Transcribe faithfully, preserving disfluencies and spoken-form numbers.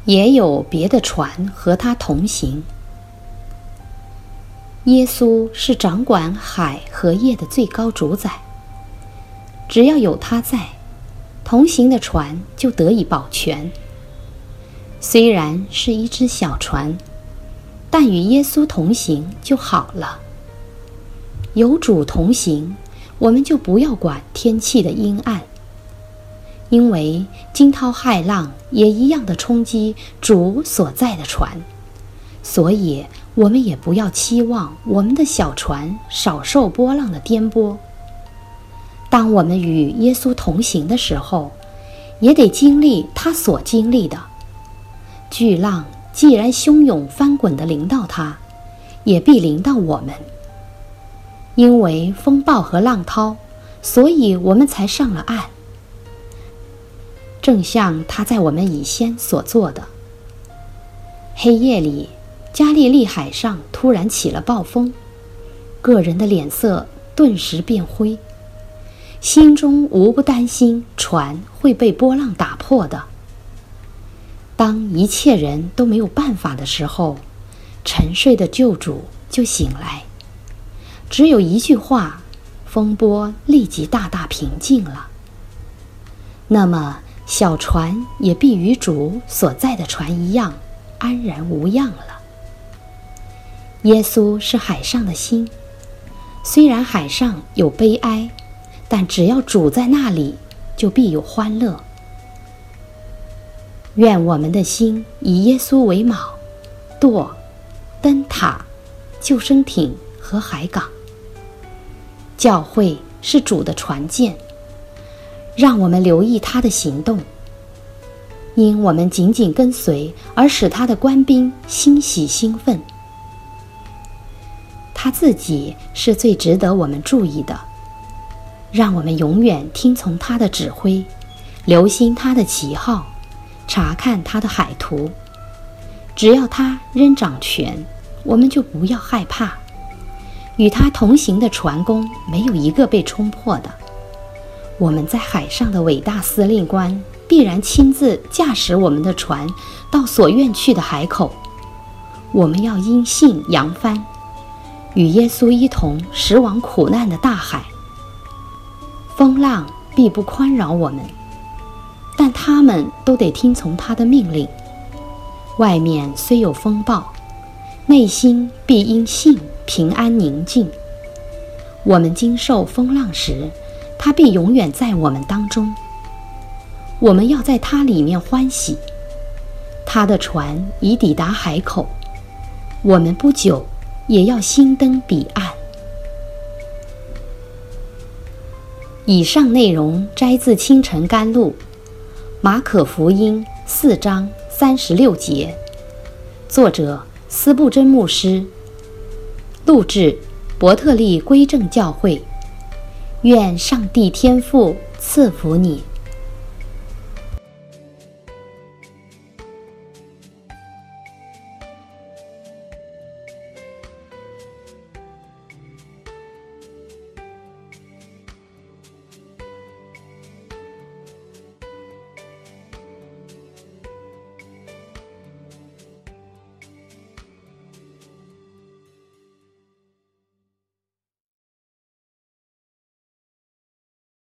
也有别的船和他同行。耶稣是掌管海和夜的最高主宰，只要有他在，同行的船就得以保全。虽然是一只小船，但与耶稣同行就好了。有主同行，我们就不要管天气的阴暗，因为惊涛骇浪也一样的冲击主所在的船，所以我们也不要期望我们的小船少受波浪的颠簸。当我们与耶稣同行的时候，也得经历他所经历的。巨浪既然汹涌翻滚地临到他，也必临到我们。因为风暴和浪涛，所以我们才上了岸，正像他在我们以先所做的。黑夜里，加利利海上突然起了暴风，个人的脸色顿时变灰，心中无不担心船会被波浪打破的。当一切人都没有办法的时候，沉睡的救主就醒来，只有一句话，风波立即大大平静了。那么小船也必与主所在的船一样安然无恙了。耶稣是海上的星，虽然海上有悲哀，但只要主在那里，就必有欢乐。愿我们的心以耶稣为锚，舵、灯塔、救生艇和海港。教会是主的船舰，让我们留意他的行动，因我们紧紧跟随而使他的官兵欣喜兴奋。他自己是最值得我们注意的，让我们永远听从他的指挥，留心他的旗号，查看他的海图。只要他仍掌权，我们就不要害怕。与他同行的船工没有一个被冲破的。我们在海上的伟大司令官必然亲自驾驶我们的船到所愿去的海口。我们要因信扬帆，与耶稣一同驶往苦难的大海。风浪必不宽饶我们，但他们都得听从他的命令。外面虽有风暴，内心必因信平安宁静。我们经受风浪时，他必永远在我们当中。我们要在他里面欢喜。他的船已抵达海口，我们不久也要新登彼岸。以上内容摘自清晨甘露，马可福音四章三十六节，作者司布真牧师，录制伯特利归正教会。愿上帝天父赐福你。